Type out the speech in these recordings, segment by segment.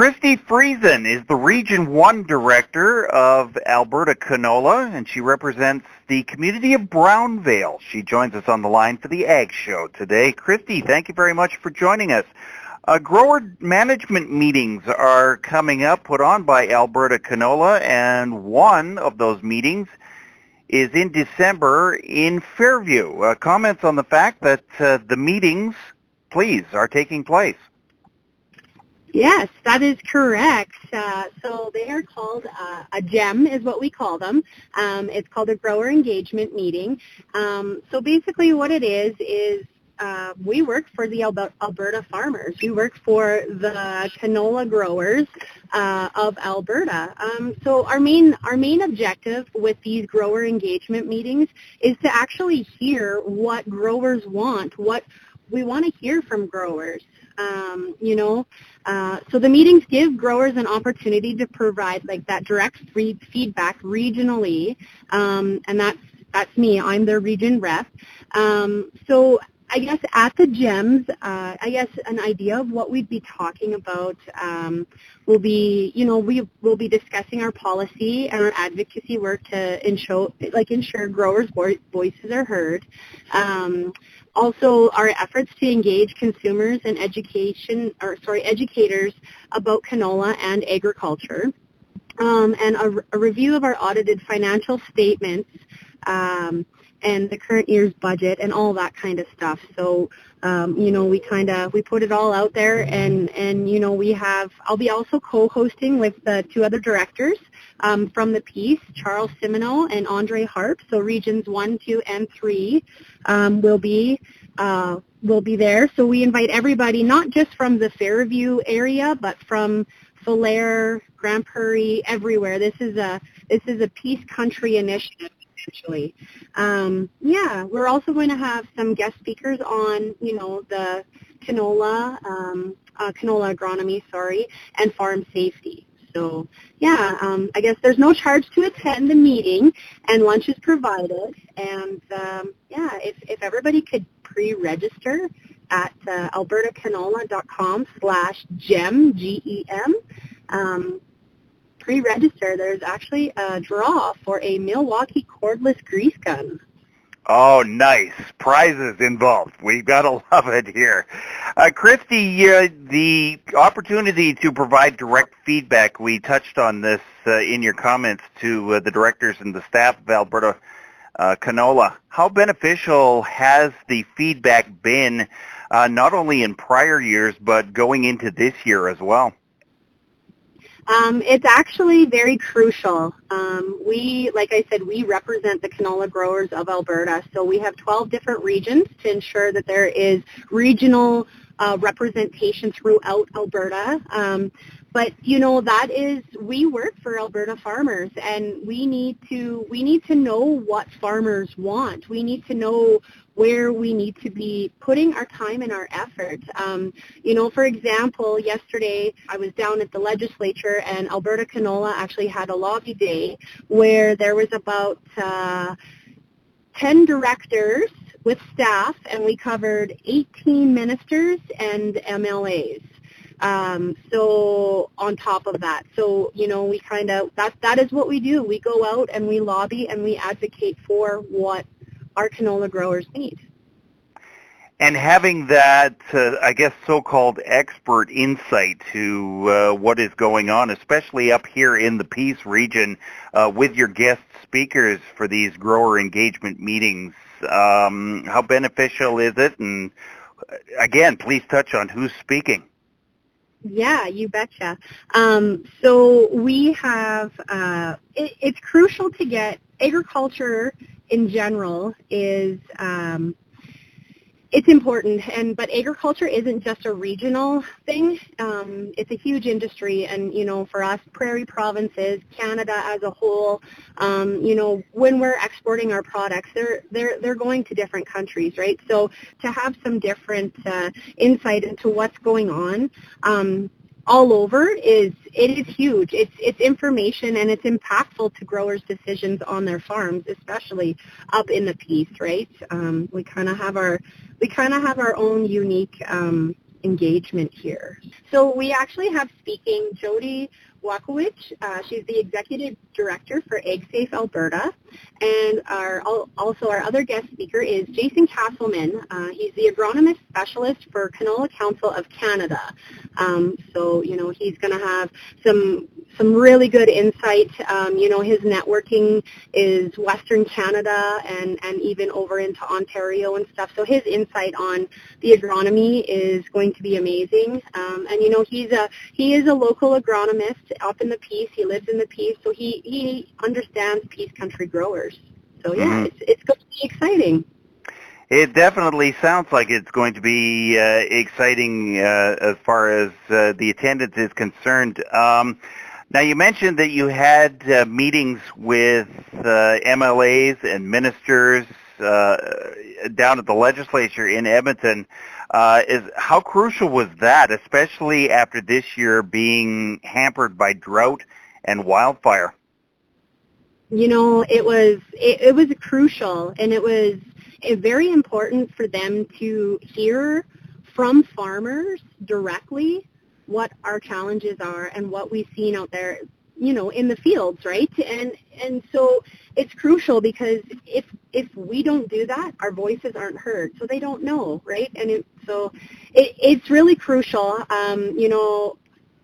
Christy Friesen is the Region 1 Director of Alberta Canola, and she represents the community of Brownvale. She joins us on the line for the Ag Show today. Christy, thank you very much for joining us. Grower management meetings are coming up, put on by Alberta Canola, and one of those meetings is in December in Fairview. Comments on the fact that the meetings, please, are taking place. Yes, that is correct. So they are called a GEM is what we call them. It's called a Grower Engagement Meeting. So basically what it is we work for the Alberta farmers. We work for the canola growers of Alberta. So our main objective with these grower engagement meetings is to actually hear what growers want, what we want to hear from growers. So the meetings give growers an opportunity to provide like that direct feedback regionally, and that's me. I'm their region rep. So I guess at the GEMS, an idea of what we'd be talking about will be, we will be discussing our policy and our advocacy work to ensure growers' voices are heard. Also, our efforts to engage consumers and educators about canola and agriculture, and a review of our audited financial statements, and the current year's budget and all that kind of stuff. So, we put it all out there, and I'll be also co-hosting with the two other directors from the piece, Charles Simoneau and Andre Harp. So regions 1, 2, and 3 will be there. So we invite everybody, not just from the Fairview area, but from Falher, Grand Prairie, everywhere. This is a Peace Country initiative. Essentially. We're also going to have some guest speakers on, the canola agronomy, and farm safety. So, I guess there's no charge to attend the meeting, and lunch is provided. And, if everybody could pre-register at albertacanola.com/GEM, GEM, pre-register, there's actually a draw for a Milwaukee cordless grease gun. Oh, nice. Prizes involved. We've got to love it here. Christy, the opportunity to provide direct feedback, we touched on this in your comments to the directors and the staff of Alberta Canola. How beneficial has the feedback been, not only in prior years, but going into this year as well? It's actually very crucial. Like I said, we represent the canola growers of Alberta. So we have 12 different regions to ensure that there is regional representation throughout Alberta. But we work for Alberta farmers, and we need to know what farmers want. We need to know where we need to be putting our time and our effort. For example, yesterday I was down at the legislature, and Alberta Canola actually had a lobby day where there was about 10 directors with staff, and we covered 18 ministers and MLAs. So on top of that, that is what we do. We go out and we lobby and we advocate for what our canola growers need. And having that, so-called expert insight to what is going on, especially up here in the Peace region, with your guest speakers for these grower engagement meetings, how beneficial is it? And again, please touch on who's speaking. Yeah, you betcha. So we have, it's crucial to get agriculture in general is, it's important, but agriculture isn't just a regional thing. It's a huge industry, and for us, prairie provinces, Canada as a whole, when we're exporting our products, they're going to different countries, right? So to have some different insight into what's going on all over it is huge. It's information, and it's impactful to growers' decisions on their farms, especially up in the Peace, right? We kind of have our own unique engagement here. So we actually have speaking Jody Wakowicz. She's the Executive Director for AgSafe Alberta. And also our other guest speaker is Jason Castleman. He's the Agronomist Specialist for Canola Council of Canada. So, you know, he's going to have some really good insight. You know, his networking is Western Canada and even over into Ontario and stuff. So his insight on the agronomy is going to be amazing. And, you know, he is a local agronomist up in the Peace. He lives in the Peace, so he understands Peace Country growers. So, yeah, it's going to be exciting. It definitely sounds like it's going to be exciting as far as the attendance is concerned. Now, you mentioned that you had meetings with MLAs and ministers down at the legislature in Edmonton. How crucial was that, especially after this year being hampered by drought and wildfire? You know, it was crucial, and it was very important for them to hear from farmers directly what our challenges are and what we've seen out there, you know, in the fields, right? And so it's crucial because if we don't do that, our voices aren't heard, so they don't know, right? And it's really crucial. You know,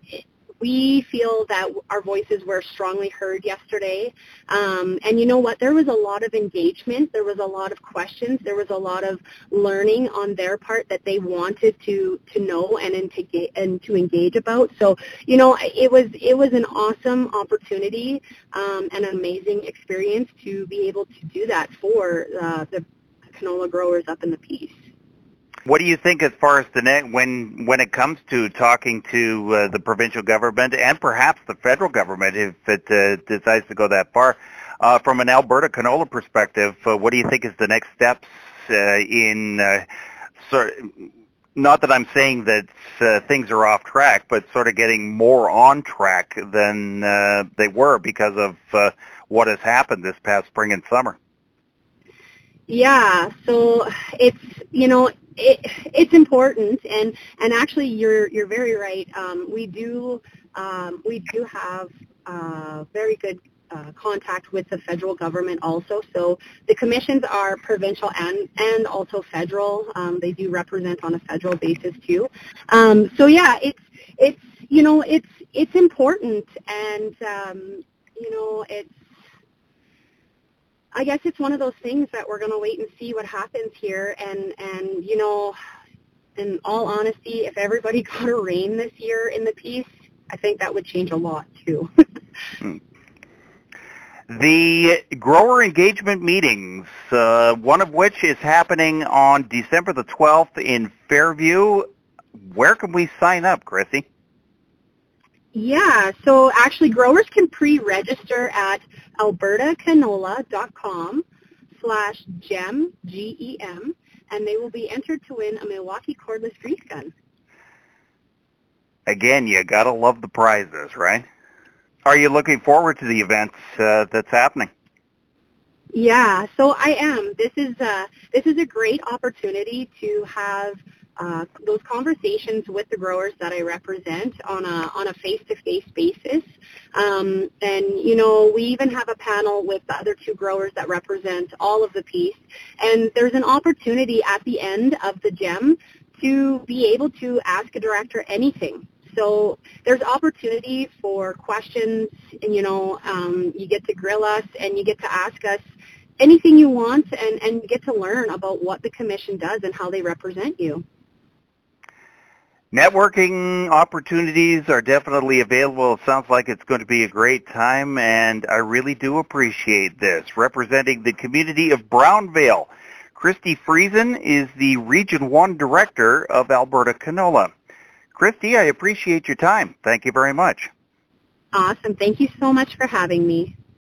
we feel that our voices were strongly heard yesterday. And you know what? There was a lot of engagement. There was a lot of questions. There was a lot of learning on their part that they wanted to know and to engage about. So, you know, it was an awesome opportunity and an amazing experience to be able to do that for the canola growers up in the Peace. What do you think as far as when it comes to talking to the provincial government and perhaps the federal government, if it decides to go that far, from an Alberta canola perspective, what do you think is the next steps not that I'm saying that things are off track, but sort of getting more on track than they were because of what has happened this past spring and summer? Yeah, so it's, you know, it's important, and actually you're very right. We do have very good contact with the federal government also. So the commissions are provincial and also federal. They do represent on a federal basis too. So yeah, it's you know, it's important, and you know, I guess it's one of those things that we're going to wait and see what happens here. And you know, in all honesty, if everybody got a rain this year in the Peace, I think that would change a lot too. The grower engagement meetings, one of which is happening on December the 12th in Fairview. Where can we sign up, Chrissy? Yeah, so actually growers can pre-register at albertacanola.com/GEM, G-E-M, and they will be entered to win a Milwaukee cordless grease gun. Again, you gotta love the prizes, right? Are you looking forward to the events that's happening? Yeah, so I am. This is a great opportunity to have those conversations with the growers that I represent on a face-to-face basis. And, you know, we even have a panel with the other two growers that represent all of the Peace. And there's an opportunity at the end of the GEM to be able to ask a director anything. So there's opportunity for questions, and, you know, you get to grill us and you get to ask us anything you want, and you get to learn about what the commission does and how they represent you. Networking opportunities are definitely available. It sounds like it's going to be a great time, and I really do appreciate this. Representing the community of Brownvale, Christy Friesen is the Region 1 Director of Alberta Canola. Christy, I appreciate your time. Thank you very much. Awesome. Thank you so much for having me.